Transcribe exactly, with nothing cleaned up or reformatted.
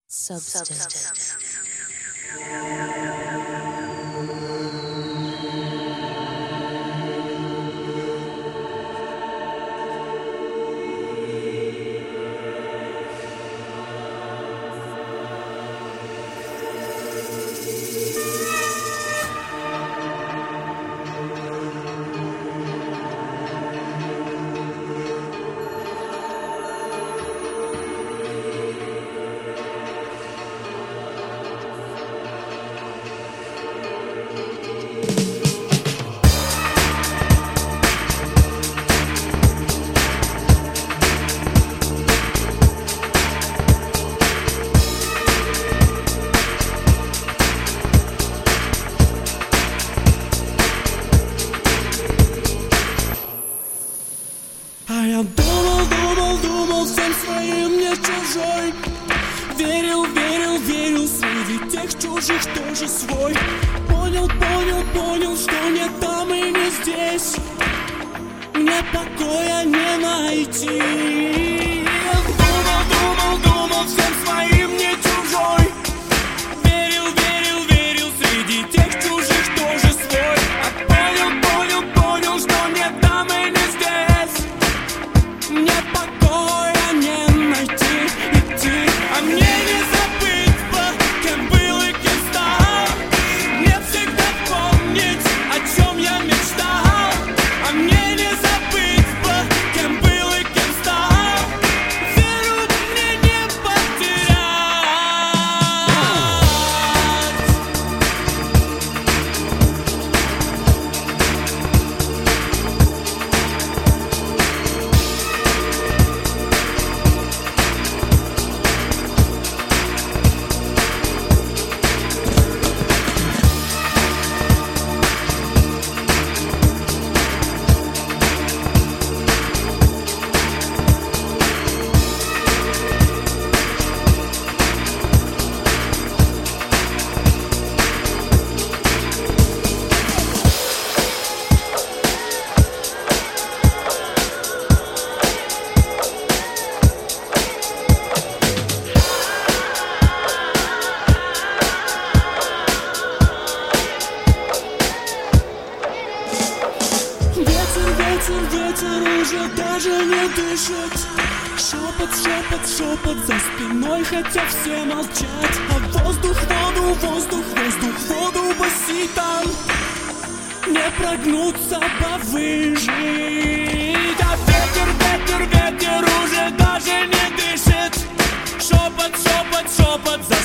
Substance. А я думал, думал, думал, всем своим не чужой. Верил, верил, верил, среди тех чужих тоже свой. Понял, понял, понял, что не там и не здесь. Мне покоя не найти. Думал, думал, думал, всем своим не чужой. Верил, верил, верил, среди тех чужих тоже свой. А понял, понял, понял, что не там и не здесь. Мне покоя не найти, идти, а мне не забыть бы, кем был и кем стал. Мне всегда помнить, о чем я мечтал. А мне не забыть бы, кем был и кем стал. Веру мне не потерять. Ветер, ветер, ветер уже даже не дышит. Шепот, шепот, шепот за спиной, хотя все молчат. А воздух, воду, воздух, воздух, воду басит там. Не прогнуться, повыжить. А ветер, ветер, ветер уже даже не дышит. Шепот, шепот, шепот за